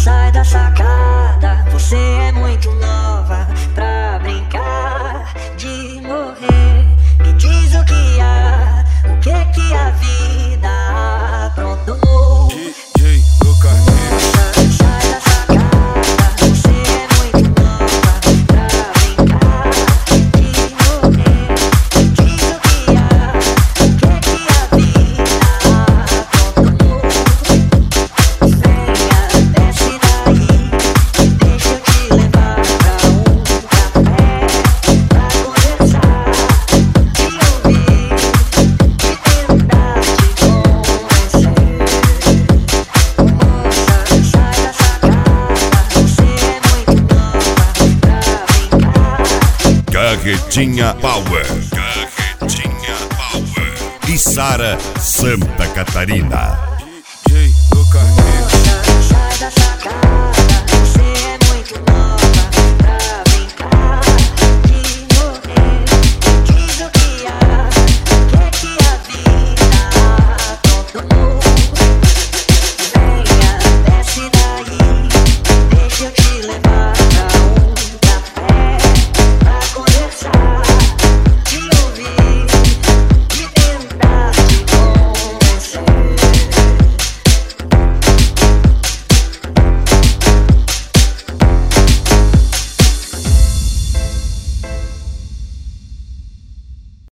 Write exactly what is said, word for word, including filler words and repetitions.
sai da sacada, você é muito nova pra brincar de morrer. Me diz o que há, o que que a vida aprontou. D J Lucarneiro. Sai da sacada, você é muito nova pra brincar de morrer. Me diz o que há, o que que a vida aprontou. Venha, desce daí, deixa eu te levar pra um café, pra conversar, te ouvir, e tentar te convencer. Moça, sai da sacada, você é muito nova pra brincar. Carretinha Power. Carretinha Power. E Sara, Santa Catarina.